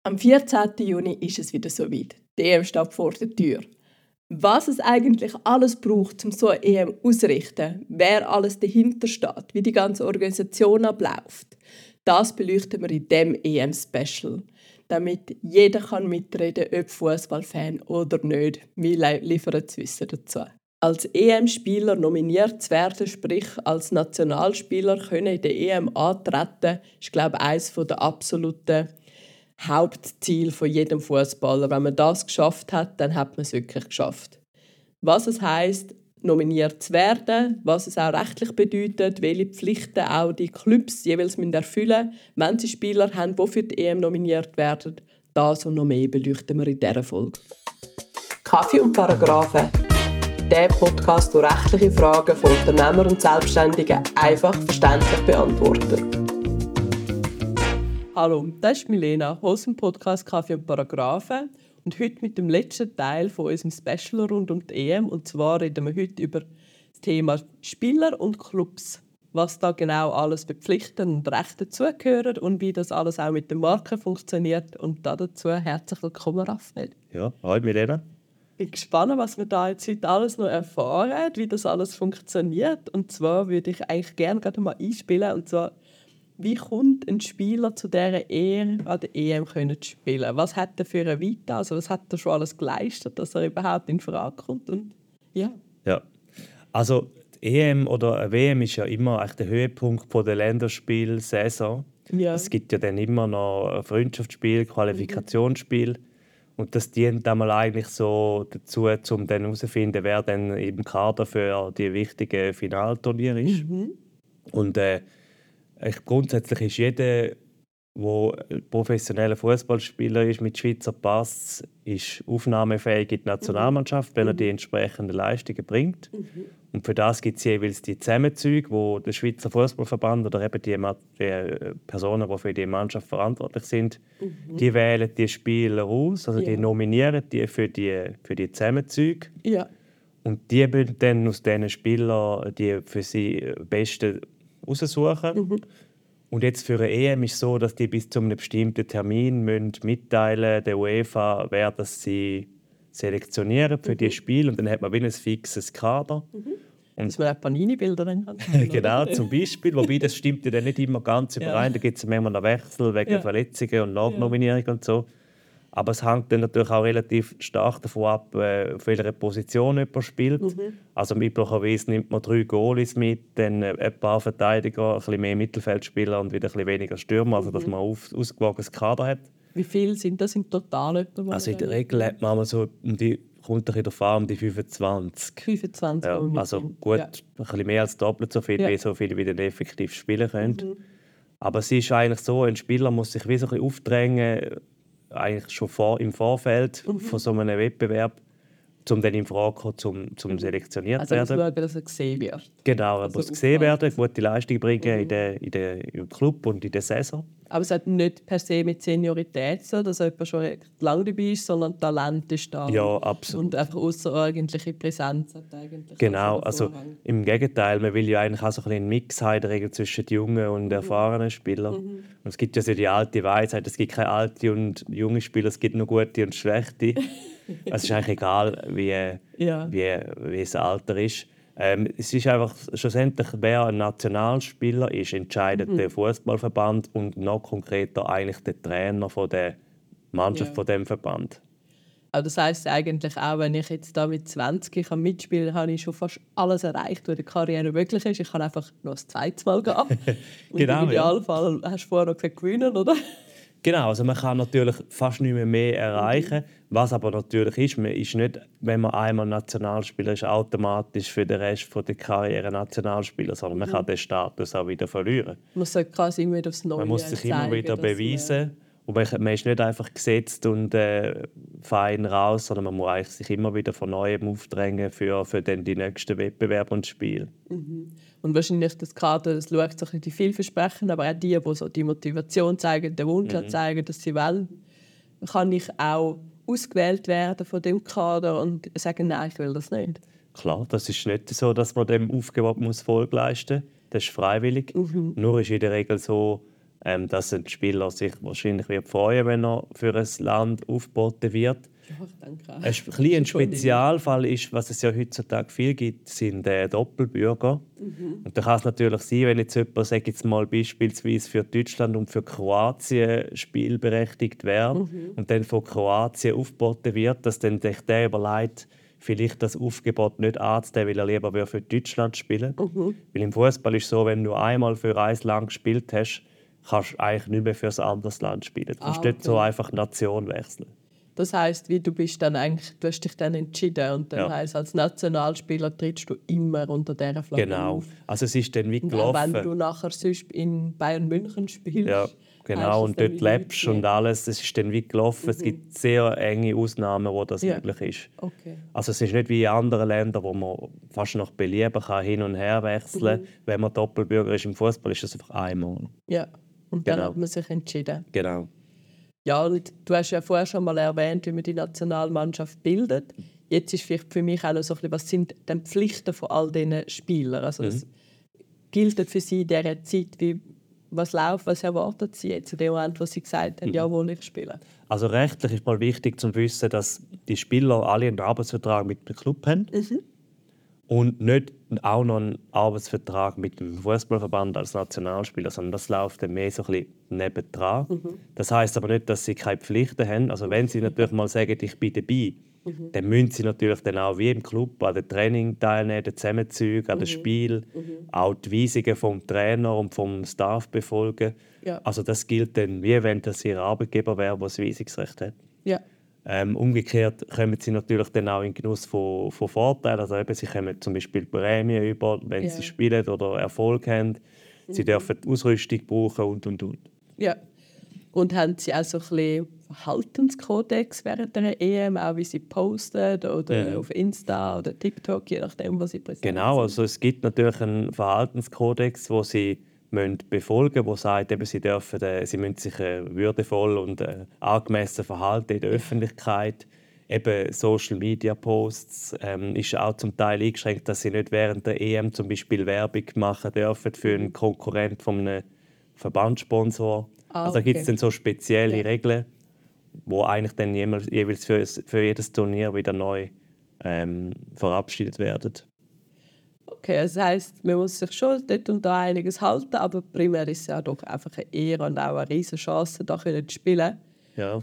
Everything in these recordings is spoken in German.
Am 14. Juni ist es wieder soweit. Die EM steht vor der Tür. Was es eigentlich alles braucht, um so eine EM auszurichten, wer alles dahinter steht, wie die ganze Organisation abläuft, das beleuchten wir in diesem EM-Special. Damit jeder mitreden kann, ob Fußballfan oder nicht. Wir liefern das Wissen dazu. Als EM-Spieler nominiert zu werden, sprich als Nationalspieler können in der EM antreten, ist, glaube ich, eines der absoluten Hauptziel von jedem Fußballer. Wenn man das geschafft hat, dann hat man es wirklich geschafft. Was es heisst, nominiert zu werden, was es auch rechtlich bedeutet, welche Pflichten auch die Clubs jeweils erfüllen müssen, wenn sie Spieler haben, die für die EM nominiert werden. Das und noch mehr beleuchten wir in dieser Folge. Kaffee und Paragraphen. Der Podcast, der rechtliche Fragen von Unternehmern und Selbstständigen einfach verständlich beantwortet. Hallo, das ist Milena aus dem Podcast Kaffee und Paragraphen und heute mit dem letzten Teil von unserem Special rund um die EM. Und zwar reden wir heute über das Thema Spieler und Clubs, was da genau alles mit Pflichten und Rechten dazugehört und wie das alles auch mit den Marken funktioniert. Und dazu herzlich willkommen, Raphael. Ja, hallo Milena. Ich bin gespannt, was wir da jetzt heute alles noch erfahren, wie das alles funktioniert. Und zwar würde ich eigentlich gerne gerade mal einspielen, und zwar: Wie kommt ein Spieler zu dieser Ehre, an der EM zu spielen? Was hat er für eine Vita? Also was hat er schon alles geleistet, dass er überhaupt in Frage kommt? Und ja. Also die EM oder eine WM ist ja immer eigentlich der Höhepunkt der Länderspielsaison. Ja. Es gibt ja dann immer noch Freundschaftsspiel, Qualifikationsspiel. Und das dient einmal eigentlich so dazu, um dann herauszufinden, wer dann im Kader für die wichtigen Finalturniere ist. Und grundsätzlich ist jeder, der professioneller Fußballspieler ist mit Schweizer Pass, ist aufnahmefähig in die Nationalmannschaft, wenn er die entsprechenden Leistungen bringt. Und für das gibt es jeweils die Zusammenzüge, wo der Schweizer Fußballverband oder eben die Personen, die für die Mannschaft verantwortlich sind, die wählen die Spieler aus, also die nominieren die für die Zusammenzüge. Ja. Und die müssen dann aus diesen Spielern die für sie Besten aussuchen. Und jetzt für eine EM ist es so, dass die bis zu einem bestimmten Termin mitteilen der UEFA, wer das sie selektionieren für die Spiele. Und dann hat man wie ein fixes Kader. Und dass man auch Panini-Bilder dann hat. Genau, zum Beispiel. Wobei, das stimmt ja dann nicht immer ganz überein. Da gibt es manchmal einen Wechsel wegen Verletzungen und Nachnominierung und so. Aber es hängt dann natürlich auch relativ stark davon ab, auf welcher Position jemand spielt. Also üblicherweise nimmt man 3 Goalies mit, dann ein paar Verteidiger, ein bisschen mehr Mittelfeldspieler und wieder ein bisschen weniger Stürmer, also dass man ein ausgewogenes Kader hat. Wie viele sind das im Total? Also in der Regel hat man so um die 25. 25? Ja, also gut, ein bisschen mehr als doppelt so viel, wie so viele wieder effektiv spielen können. Aber es ist eigentlich so, ein Spieler muss sich wie so ein bisschen aufdrängen, eigentlich schon im Vorfeld von so einem Wettbewerb, um dann in Frage zu kommen, zum selektioniert werden. Also schauen, dass er gesehen wird. Genau, er muss gesehen werden, gute Leistung bringen im Club und in der Saison. Aber es hat nicht per se mit Seniorität so, dass jemand schon recht lange dabei ist, sondern Talent ist da. Ja, absolut. Und einfach außerordentliche Präsenz hat eigentlich. Genau, also im Gegenteil, man will ja eigentlich auch so ein einen Mix haben in der Regel zwischen jungen und erfahrenen Spielern. Und es gibt ja so die alte Weisheit, es gibt keine alten und junge Spieler, es gibt nur gute und schlechte. Es ist eigentlich egal, wie das Alter ist. Es ist einfach schlussendlich, wer ein Nationalspieler ist, entscheidet der Fußballverband und noch konkreter eigentlich der Trainer von der Mannschaft von dem Verband. Aber das heisst eigentlich auch, wenn ich jetzt da mit 20 mitspielen kann, habe ich schon fast alles erreicht, was in der Karriere möglich ist. Ich kann einfach noch ein zweites Mal gehen. Genau, im Idealfall hast du vorher noch gesagt, gewinnen, oder? Genau, also man kann natürlich fast nicht mehr erreichen. Was aber natürlich ist, man ist nicht, wenn man einmal Nationalspieler ist, automatisch für den Rest der Karriere Nationalspieler, sondern man kann den Status auch wieder verlieren. Man sollte quasi immer wieder aufs Neue Man muss sich immer wieder beweisen. Und man ist nicht einfach gesetzt und fein raus, sondern man muss eigentlich sich immer wieder von Neuem aufdrängen für dann die nächsten Wettbewerbe und Spiele. Und wahrscheinlich das Kader, das schaut so ein bisschen vielversprechend, aber auch die so die Motivation zeigen, den Wunsch zeigen, dass sie wollen, kann ich auch ausgewählt werden von dem Kader und sagen, nein, ich will das nicht. Klar, das ist nicht so, dass man dem Aufgebot Folge leisten muss. Das ist freiwillig. Nur ist in der Regel so, dass ein Spieler sich wahrscheinlich wird freuen, wenn er für ein Land aufgeboten wird. Ja, ich denke auch. Ein Spezialfall ist, was es ja heutzutage viel gibt, sind Doppelbürger. Und da kann es natürlich sein, wenn jetzt jemand, sage jetzt mal beispielsweise für Deutschland und für Kroatien spielberechtigt wäre und dann von Kroatien aufgeboten wird, dass dann sich der überlegt, vielleicht das Aufgebot nicht anzunehmen, weil er lieber für Deutschland spielen würde. Weil im Fußball ist es so, wenn du einmal für ein Land gespielt hast, kannst du eigentlich nicht mehr für ein anderes Land spielen. Du kannst nicht so einfach Nation wechseln. Das heisst, du hast dich dann entschieden und dann heisst, als Nationalspieler trittst du immer unter dieser Flagge Genau. auf. Also es ist dann wie gelaufen. Und auch wenn du nachher sonst in Bayern München spielst. Ja, genau. Und dort lebst und alles, es ist dann wie gelaufen. Es gibt sehr enge Ausnahmen, wo das möglich ist. Okay. Also es ist nicht wie in anderen Ländern, wo man fast nach Belieben kann hin und her wechseln kann. Wenn man Doppelbürger ist im Fußball, ist das einfach einmal. Ja, und dann hat man sich entschieden. Genau. Ja, und du hast ja vorher schon mal erwähnt, wie man die Nationalmannschaft bildet. Jetzt ist vielleicht für mich auch noch so ein bisschen, was sind denn die Pflichten von all diesen Spielern? Also das gilt für sie in dieser Zeit, was erwartet sie jetzt in dem Moment, wo sie gesagt haben, jawohl, ich spiele? Also rechtlich ist mal wichtig zu wissen, dass die Spieler alle einen Arbeitsvertrag mit dem Club haben. Und nicht auch noch einen Arbeitsvertrag mit dem Fußballverband als Nationalspieler, sondern das läuft dann mehr so ein bisschen nebendran. Das heisst aber nicht, dass sie keine Pflichten haben. Also wenn sie natürlich mal sagen, ich bin dabei, dann müssen sie natürlich dann auch wie im Club an den Training teilnehmen, den Zusammenzügen, an den Spielen, auch die Weisungen vom Trainer und vom Staff befolgen. Ja. Also das gilt dann, wie wenn das ihr Arbeitgeber wäre, der das Weisungsrecht hat. Ja. Umgekehrt kommen sie natürlich dann auch in Genuss von Vorteilen. Also eben, sie kommen zum Beispiel Prämien über, wenn sie spielen oder Erfolg haben. Sie dürfen die Ausrüstung brauchen und. Ja. Und haben sie auch so ein bisschen Verhaltenskodex während der EM, auch wie sie posten oder auf Insta oder TikTok, je nachdem, was sie präsentieren? Genau, also es gibt natürlich einen Verhaltenskodex, wo sie befolgen müssen, der sagt, eben, sie müssen sich würdevoll und angemessen verhalten in der Öffentlichkeit. Eben Social-Media-Posts ist auch zum Teil eingeschränkt, dass sie nicht während der EM zum Beispiel Werbung machen dürfen für einen Konkurrent von einem Verbandssponsor. Also da gibt es dann so spezielle Regeln, die eigentlich dann jeweils für jedes Turnier wieder neu verabschiedet werden. Okay, das heisst, man muss sich schon dort und da einiges halten, aber primär ist es ja doch einfach eine Ehre und auch eine riesige Chance, da zu spielen. Ja.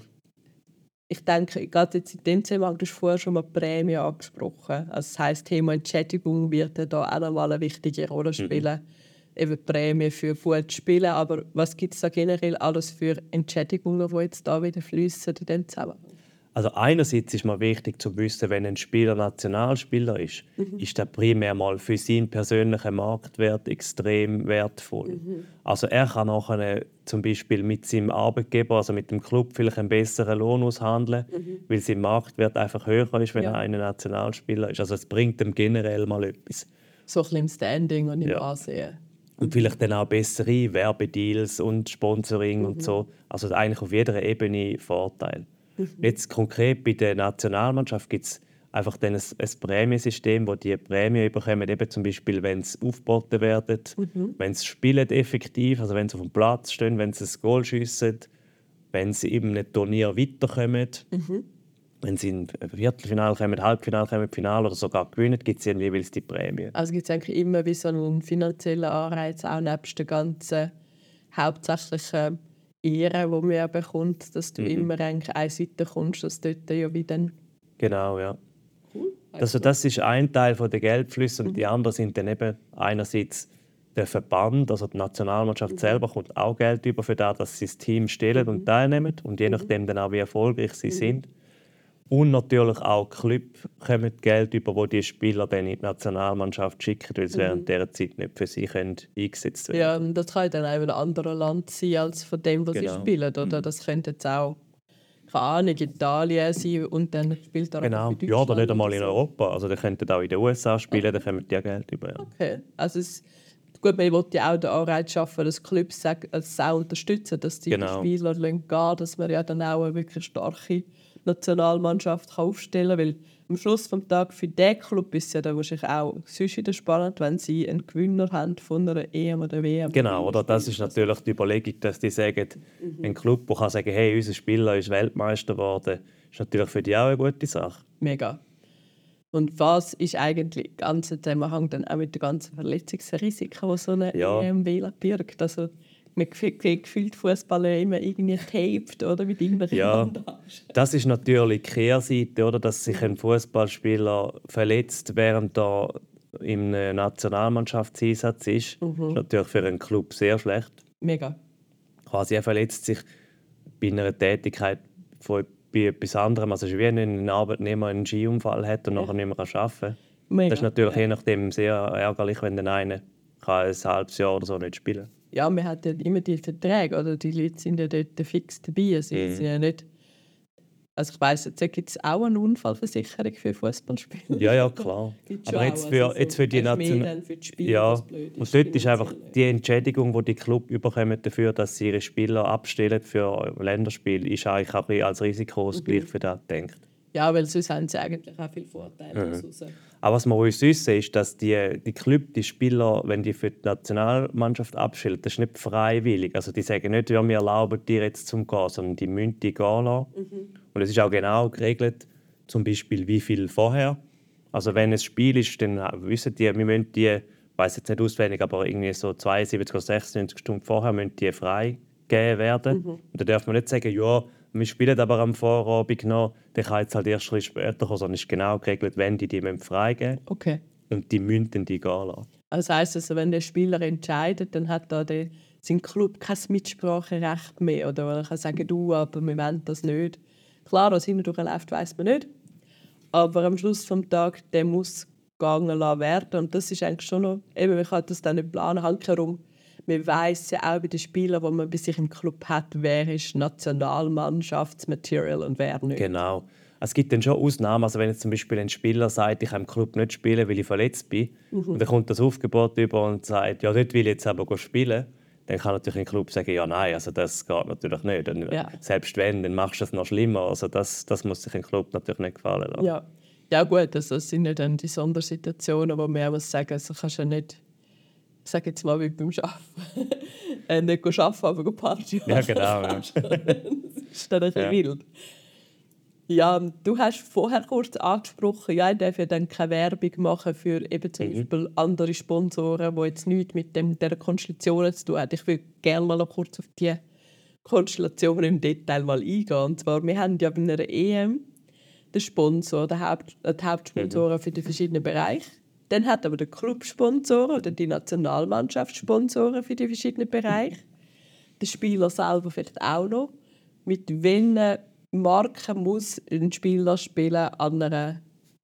Ich denke, gerade jetzt in dem Zusammenhang, du hast vorher schon mal die Prämie angesprochen. Also das heisst, das Thema Entschädigung wird ja da auch nochmal eine wichtige Rolle spielen. Eben die Prämie für gutes Spielen, aber was gibt es da generell alles für Entschädigungen, die jetzt da wieder fließen in dem Zusammenhang? Also einerseits ist mir wichtig zu wissen, wenn ein Spieler Nationalspieler ist, ist der primär mal für seinen persönlichen Marktwert extrem wertvoll. Also er kann nachher zum Beispiel mit seinem Arbeitgeber, also mit dem Club, vielleicht einen besseren Lohn aushandeln, weil sein Marktwert einfach höher ist, wenn er ein Nationalspieler ist. Also es bringt ihm generell mal etwas. So ein bisschen im Standing und im Ansehen. Und vielleicht dann auch bessere Werbedeals und Sponsoring und so. Also eigentlich auf jeder Ebene Vorteil. Jetzt konkret bei der Nationalmannschaft gibt es einfach dann ein Prämiensystem, wo die Prämien bekommen, eben zum Beispiel, wenn sie aufgeboten werden, wenn sie spielen effektiv, also wenn sie auf dem Platz stehen, wenn sie ein Goal schiessen, wenn sie in einem Turnier weiterkommen, wenn sie in Viertelfinale kommen, Halbfinale kommen, Finale oder sogar gewinnen, gibt es jeweils die Prämie. Also gibt es eigentlich immer wie so einen finanziellen Anreiz, auch nebst der ganzen hauptsächlichen Ehre, die man bekommt, dass du immer eigentlich eine Seite kommst, dass dort ja wie dann... Genau, ja. Cool. Also das ist ein Teil der Geldflüsse und die anderen sind dann eben einerseits der Verband, also die Nationalmannschaft selber kommt auch Geld über für das, dass sie das Team stellen und teilnehmen und je nachdem dann auch wie erfolgreich sie sind. Und natürlich auch die Clubs kommen Geld über, wo die Spieler dann in die Nationalmannschaft schicken, weil sie während dieser Zeit nicht für sie eingesetzt werden. Ja, das kann dann auch in einem anderen Land sein, als von dem, was sie spielen. Oder? Das könnte jetzt auch, keine Ahnung, Italien sein und dann spielt er auch Genau. für Deutschland. Ja, oder nicht einmal in Europa. Also die könnten auch in den USA spielen, dann kommen die Geld über. Ja. Okay, also gut, man will ja auch den Anreiz schaffen, dass Clubs es auch unterstützen, dass die Spieler gehen, dass man ja dann auch eine wirklich starke Nationalmannschaft aufstellen kann. Weil am Schluss des Tages für diesen Club ist es ja dann wahrscheinlich auch sonst wieder spannend, wenn sie einen Gewinner haben von einer EM oder WM. Genau, oder? Das ist natürlich die Überlegung, dass die sagen, ein Club, der kann sagen, hey, unser Spieler ist Weltmeister geworden, ist natürlich für die auch eine gute Sache. Mega. Und was ist eigentlich im ganzen Zusammenhang dann auch mit den ganzen Verletzungsrisiken, die so eine EM birgt? Also, man gefühlt Fußballer immer irgendwie taped oder mit irgendwelchen Bandagen. Das ist natürlich die Kehrseite, oder? Dass sich ein Fußballspieler verletzt, während er im Nationalmannschaftseinsatz ist. Das ist natürlich für einen Club sehr schlecht. Mega. Quasi er verletzt sich bei einer Tätigkeit bei etwas anderem. Also es ist wie wenn ein Arbeitnehmer einen Skiunfall hat und nachher nicht mehr arbeiten kann. Mega. Das ist natürlich je nachdem sehr ärgerlich, wenn dann einer ein halbes Jahr oder so nicht spielen kann. Ja, man hat ja immer die Verträge, oder? Die Leute sind ja dort fix dabei. Sie sind ja nicht... Also ich weiss, jetzt gibt es auch eine Unfallversicherung für Fußballspieler. Ja, klar. Aber jetzt für die National... Ja, und dort ist einfach die Entschädigung, die die Club bekommen dafür, dass sie ihre Spieler abstellen für Länderspiele, ist eigentlich auch als Risikoausgleich für das gedacht. Ja, weil sonst haben sie eigentlich auch viele Vorteile. Aber was wir uns wissen, ist, dass die Club, die Spieler, wenn die für die Nationalmannschaft abstellen, das ist nicht freiwillig. Also die sagen nicht, ja, wir erlauben dir jetzt zum Gehen, sondern die müssen die gehen lassen. Und es ist auch genau geregelt, zum Beispiel wie viel vorher. Also wenn ein Spiel ist, dann wissen die, wir müssen die, ich weiss jetzt nicht auswendig, aber irgendwie so 72 oder 96 Stunden vorher müssen die freigegeben werden. Und dann darf man nicht sagen, ja, wir spielen aber am Vorabend noch, der kann jetzt halt erst ein bisschen später kommen, sondern es ist genau geregelt, wenn die freigeben müssen. Okay. Und die müssen die gehen lassen. Also das heisst, wenn der Spieler entscheidet, dann hat da sein Club kein Mitspracherecht mehr. Oder er kann sagen, du, aber wir wollen das nicht. Klar, was hindurch läuft, weiss man nicht. Aber am Schluss des Tages, der muss gegangen lassen werden. Und das ist eigentlich schon noch, eben, man kann das dann nicht planen, handherum. Man weiss ja auch bei den Spielern, die man bei sich im Club hat, wer ist Nationalmannschaftsmaterial und wer nicht. Genau. Es gibt dann schon Ausnahmen. Also wenn jetzt zum Beispiel ein Spieler sagt, ich kann im Club nicht spielen, weil ich verletzt bin, und dann kommt das Aufgebot über und sagt, ja, dort will ich jetzt aber spielen, dann kann natürlich ein Club sagen, ja, nein, also das geht natürlich nicht. Und selbst wenn, dann machst du es noch schlimmer. Also das muss sich ein Club natürlich nicht gefallen lassen. Ja gut, also das sind ja dann die Sondersituationen, wo man auch sagen muss, also kannst ja nicht, ich sage jetzt mal wie beim Arbeiten, nicht arbeiten, aber Party machen. Ja, genau. Ja. Das ist dann ein bisschen wild. Ja, du hast vorher kurz angesprochen, ja, ich darf ja dann keine Werbung machen für eben zum Beispiel andere Sponsoren, die jetzt nichts mit dieser Konstellation zu tun haben. Ich würde gerne mal noch kurz auf die Konstellation im Detail mal eingehen. Und zwar, wir haben ja bei einer EM den Sponsor, die Hauptsponsoren für die verschiedenen Bereiche. Dann hat aber der Clubsponsor oder die Nationalmannschaftssponsoren für die verschiedenen Bereiche. Der Spieler selber vielleicht auch noch. Mit welchen Marken muss ein Spieler spielen an einer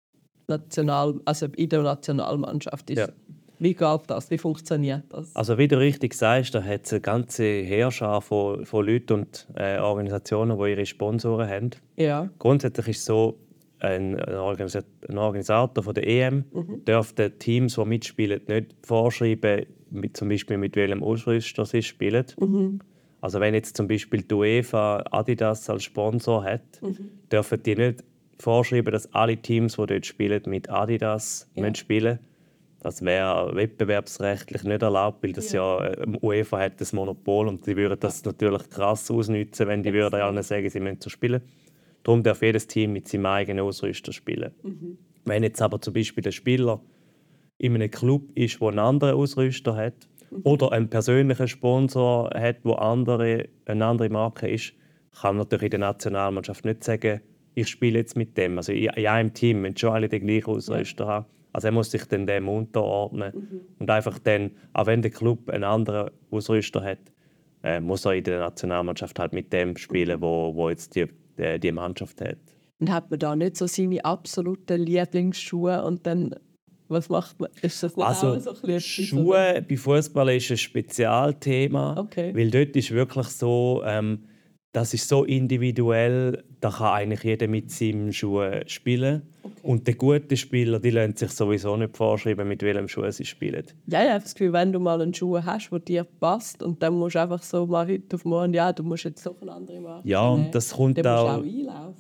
also in der Nationalmannschaft? Ja. Wie geht das? Wie funktioniert das? Also wie du richtig sagst, da hat es eine ganze Heerschar von Leuten und Organisationen, die ihre Sponsoren haben. Ja. Grundsätzlich ist es so, ein Organisator von der EM darf den Teams, die mitspielen, nicht vorschreiben, zum Beispiel mit welchem Ausrüster sie spielen. Also wenn jetzt zum Beispiel die UEFA Adidas als Sponsor hat, dürfen die nicht vorschreiben, dass alle Teams, die dort spielen, mit Adidas spielen. Das wäre wettbewerbsrechtlich nicht erlaubt, weil das UEFA hat das Monopol und die würden das natürlich krass ausnutzen, wenn die würden allen sagen, sie müssen so spielen. Darum darf jedes Team mit seinem eigenen Ausrüster spielen. Wenn jetzt aber zum Beispiel der Spieler in einem Club ist, der einen anderen Ausrüster hat, oder einen persönlichen Sponsor hat, der eine andere Marke ist, kann man natürlich in der Nationalmannschaft nicht sagen, ich spiele jetzt mit dem. Also in einem Team müssen schon alle den gleichen Ausrüster haben. Also er muss sich dann dem unterordnen. Und einfach dann, auch wenn der Club einen anderen Ausrüster hat, muss er in der Nationalmannschaft halt mit dem spielen, wo jetzt die Mannschaft hat. Und hat man da nicht so seine absoluten Lieblingsschuhe und dann, was macht man? Ist das nicht also, auch so ein bisschen Schuhe bei Fußball ist ein Spezialthema, weil dort ist wirklich so, das ist so individuell, da kann eigentlich jeder mit seinen Schuhen spielen. Und die guten Spieler, die lassen sich sowieso nicht vorschreiben, mit welchem Schuh sie spielen. Ja, ich habe das Gefühl, wenn du mal einen Schuh hast, der dir passt, und dann musst du einfach so mal heute auf morgen, ja, du musst jetzt noch einen anderen machen. Ja, und das kommt dann auch musst du auch einlaufen.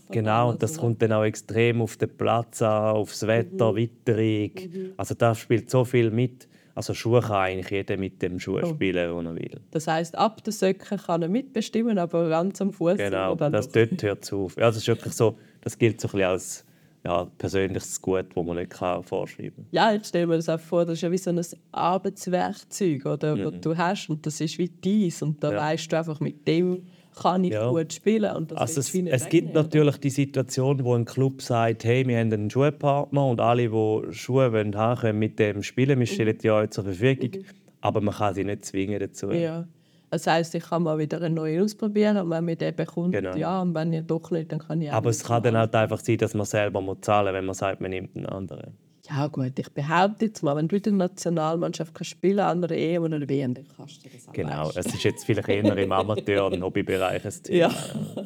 Genau, und das kommt dann auch extrem auf den Platz an, aufs Wetter, Witterung. Also da spielt so viel mit. Also Schuhe kann eigentlich jeder mit dem Schuh spielen, wo er will. Das heisst, ab den Söcken kann er mitbestimmen, aber ganz am Fuß. Genau, dort hört es auf. Ja, das ist wirklich so, das gilt so ein bisschen als persönliches Gut, das man nicht vorschreiben kann. Ja, jetzt stell mir das auch vor, das ist ja wie so ein Arbeitswerkzeug, oder, das du hast, und das ist wie dies. Und da weißt du einfach, mit dem kann ich gut spielen. Und das also es gibt natürlich die Situation, wo ein Club sagt, hey, wir haben einen Schuhpartner und alle, die Schuhe haben wollen, können mit dem spielen. Wir stellen die euch zur Verfügung, aber man kann sie nicht zwingen dazu. Ja. Das heisst, ich kann mal wieder einen neuen ausprobieren und wenn mir den bekommt, ja, und wenn ihr doch nicht, dann kann ich auch. Aber es kann dann halt einfach sein, dass man selber zahlen muss, wenn man sagt, man nimmt einen anderen. Ja gut, ich behaupte jetzt mal, wenn du in der Nationalmannschaft kannst spielen an einer EM oder einer WM, dann kannst du das auch leisten. Es ist jetzt vielleicht eher im Amateur- und Hobbybereich ein Thema. Ja.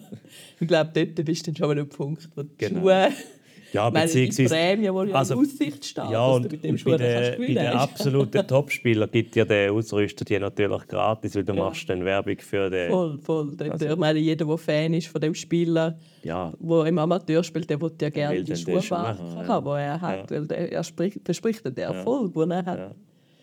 Ich glaube, dort bist du dann schon an einem Punkt, wo die Schuhe... Ja, beziehungsweise... Die Prämie, die ja in Aussicht steht, ja, und bei den absoluten Topspielern gibt ja den Ausrüster die natürlich gratis, weil du machst dann Werbung für den... Voll. Ich meine, jeder, der Fan ist von dem Spieler, der im Amateur spielt, der will ja gerne die Schuhe haben, die er hat, weil er verspricht den Erfolg, den er hat.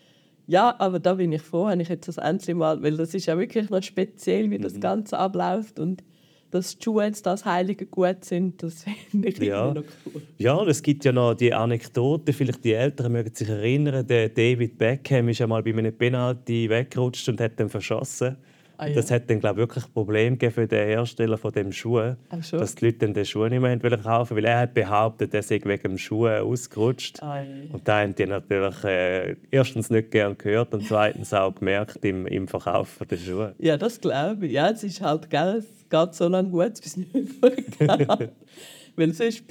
Ja, aber da bin ich froh, wenn ich jetzt das endlich mal... Weil das ist ja wirklich noch speziell, wie das Ganze abläuft und dass die Schuhe jetzt das heilige Gut sind, das finde ich immer noch cool. Ja, und es gibt ja noch die Anekdote, vielleicht die Älteren mögen sich erinnern, der David Beckham ist einmal bei einem Penalty weggerutscht und hat dann verschossen. Das hat dann, glaube ich, wirklich ein Problem gegeben für den Hersteller von dem Schuh, dass die Leute dann den Schuh nicht mehr kaufen wollten, weil er hat behauptet, er sei wegen dem Schuh ausgerutscht. Und da haben die natürlich erstens nicht gern gehört und zweitens auch gemerkt im Verkauf der Schuhe. Ja, das glaube ich. Ja, es ist halt, gell, es geht so lange gut, bis es nicht mehr gut geht. Weil sonst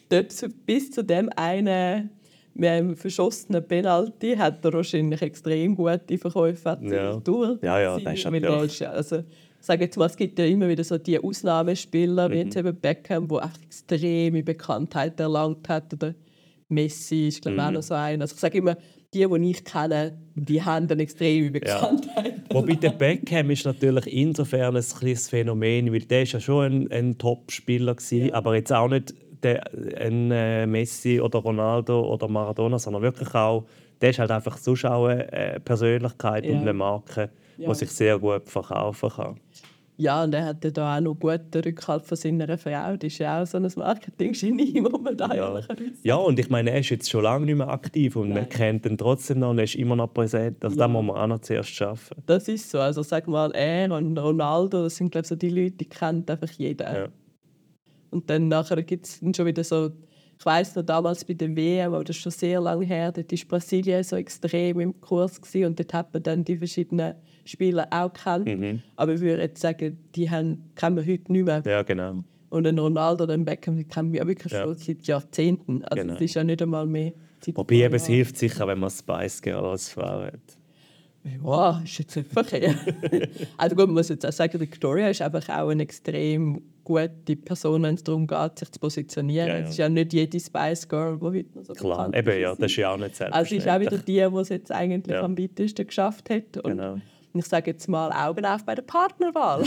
bis zu dem einen mit einem verschossenen Penalty hat er wahrscheinlich extrem gute Verkäufe durch. Ja, das ist natürlich... Also, ich sage jetzt mal, es gibt ja immer wieder so die Ausnahmespieler, wie jetzt eben Beckham, der extreme Bekanntheit erlangt hat. Oder Messi ist, glaube ich, auch noch so einer. Also ich sage immer, die ich kenne, die haben eine extreme Bekanntheit. Ja. Wobei der Beckham ist natürlich insofern ein kleines Phänomen, weil der ist ja schon ein Top-Spieler gewesen, aber jetzt auch nicht ein Messi oder Ronaldo oder Maradona, sondern wirklich auch, der ist halt einfach sonst auch eine Persönlichkeit und eine Marke, die sich sehr gut verkaufen kann. Ja, und er hatte da auch noch guten Rückhalt von seiner Frau. Das ist ja auch so ein Marketing-Genie, das man da ja, und ich meine, er ist jetzt schon lange nicht mehr aktiv und man kennt ihn trotzdem noch und er ist immer noch präsent. Also das muss man auch noch zuerst schaffen. Das ist so. Also sag mal, er und Ronaldo, das sind, glaube ich, so die Leute, die kennt einfach jeder. Ja. Und dann nachher gibt es schon wieder so, ich weiss noch, damals bei der WM, aber das ist schon sehr lange her, dort war Brasilien so extrem im Kurs gewesen, und dort hat man dann die verschiedenen Spieler auch gekannt. Aber ich würde jetzt sagen, die kennen wir heute nicht mehr. Ja, genau. Und den Ronaldo, den Beckham, die kennen wir wirklich schon seit Jahrzehnten. Also es ist ja nicht einmal mehr Zeit. Wobei es hilft sicher, wenn man Spice Girl als Frau hat. Ja, ist jetzt nicht verkehrt. Also gut, man muss jetzt auch sagen, Victoria ist einfach auch eine extrem gute Person, wenn es darum geht, sich zu positionieren. Ja, ja. Es ist ja nicht jede Spice Girl, die heute noch so bekannt ist. Klar, das ist ja auch nicht selbstverständlich. Also es ist auch wieder die es jetzt eigentlich am weitesten geschafft hat. Und ich sage jetzt mal, Augen auf bei der Partnerwahl.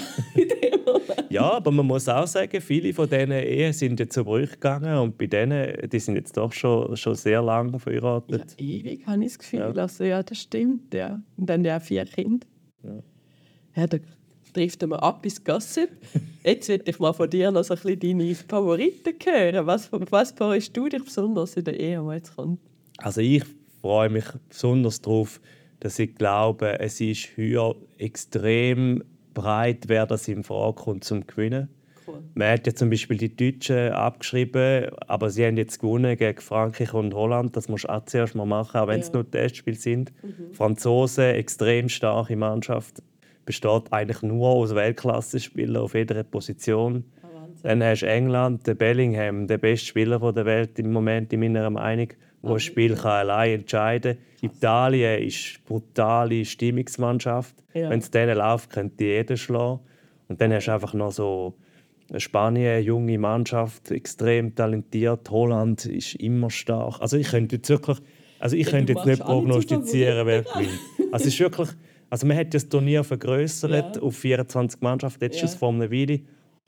Ja, aber man muss auch sagen, viele von diesen Ehen sind jetzt zu Bruch gegangen und bei denen, die sind jetzt doch schon sehr lange verheiratet. Ja, ewig habe ich das Gefühl. Ja. Also, ja, das stimmt. Ja. Und dann ja 4 Kinder. Ja, da trifft man ab ins Gossip. Jetzt will ich mal von dir noch so ein bisschen deine Favoriten hören. Was freust du dich besonders in der Ehe, die jetzt kommt? Also ich freue mich besonders darauf, dass ich glaube, es ist hier extrem breit, wer das in Frage kommt zum Gewinnen. Cool. Man hat ja zum Beispiel die Deutschen abgeschrieben, aber sie haben jetzt gewonnen gegen Frankreich und Holland. Das musst du auch zuerst mal machen, auch wenn es nur Testspiele sind. Franzosen, extrem starke Mannschaft, besteht eigentlich nur aus Weltklasse-Spielern auf jeder Position. Dann hast du England, den Bellingham, der beste Spieler der Welt im Moment, in meiner Meinung, der das Spiel allein entscheiden kann. Italien ist eine brutale Stimmungsmannschaft. Ja. Wenn es denen läuft, könnte jeder schlagen. Und dann hast du einfach noch so Spanien, eine junge Mannschaft, extrem talentiert. Holland ist immer stark. Also ich könnte jetzt wirklich, könnte jetzt nicht prognostizieren, wer gewinnt. Also es ist wirklich, man hat das Turnier vergrößert auf 24 Mannschaften, jetzt ist es vor einer Weile.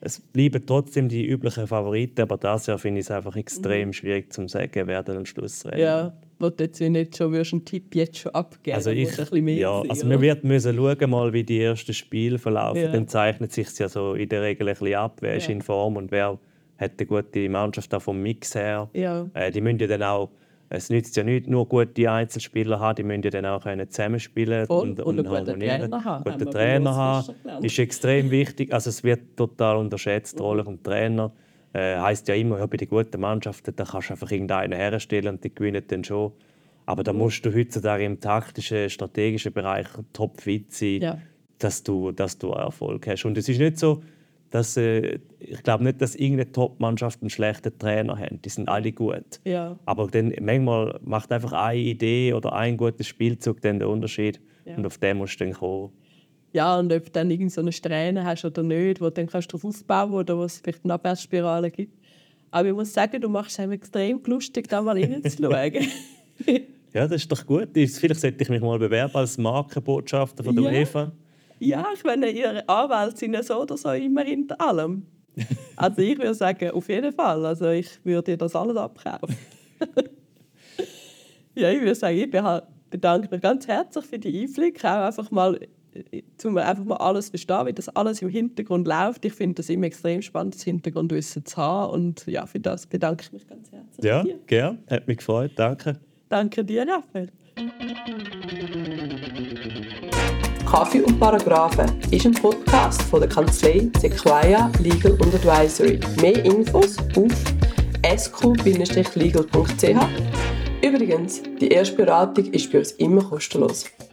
es bleiben trotzdem die üblichen Favoriten, aber das Jahr finde ich es einfach extrem schwierig zu sagen, wer dann am Schluss rennt. Ja, wo du jetzt nicht schon einen Tipp jetzt schon abgeben, also ein bisschen mehr sein, wir werden schauen, mal, wie die ersten Spiele verlaufen. Ja. Dann zeichnet es sich ja so in der Regel ein bisschen ab, wer ist in Form und wer hat eine gute Mannschaft auch vom Mix her. Ja. Die müssen ja dann auch, es nützt ja nicht nur gute Einzelspieler haben, die müssen ja dann auch zusammenspielen und harmonieren. Guten Trainer haben ist extrem wichtig. Also es wird total unterschätzt, die Rolle des Trainers. Heisst ja immer, bei den guten Mannschaften da kannst du einfach irgendeinen herstellen und die gewinnen dann schon. Aber da musst du heutzutage im taktischen, strategischen Bereich topfit sein, dass du Erfolg hast. Und es ist nicht so, dass ich glaube nicht, dass irgendeine Top-Mannschaft einen schlechten Trainer hat. Die sind alle gut. Ja. Aber dann, manchmal macht einfach eine Idee oder ein gutes Spielzug dann den Unterschied. Ja. Und auf den musst du dann kommen. Ja, und ob du dann irgend so eine Strähne hast oder nicht, wo du dann kannst darauf aufbauen oder wo es vielleicht eine Abwärtsspirale gibt. Aber ich muss sagen, du machst es extrem lustig, da mal reinzuschauen. Ja, das ist doch gut. Vielleicht sollte ich mich mal bewerben als Markenbotschafter von der UEFA. Ja, ich meine, ihre Anwälte sind ja so oder so immer hinter allem. Also ich würde sagen, auf jeden Fall. Also ich würde dir das alles abkaufen. Ja, ich würde sagen, ich bedanke mich ganz herzlich für die Einblicke. Auch einfach mal, um einfach mal alles zu verstehen, wie das alles im Hintergrund läuft. Ich finde das immer extrem spannend, das Hintergrundwissen zu haben. Und ja, für das bedanke ich mich ganz herzlich. Ja, gerne. Hat mich gefreut. Danke. Danke dir, Raphael. Kaffee und Paragraphen ist ein Podcast von der Kanzlei Sequoia Legal & Advisory. Mehr Infos auf sq-legal.ch. Übrigens, die erste Beratung ist bei uns immer kostenlos.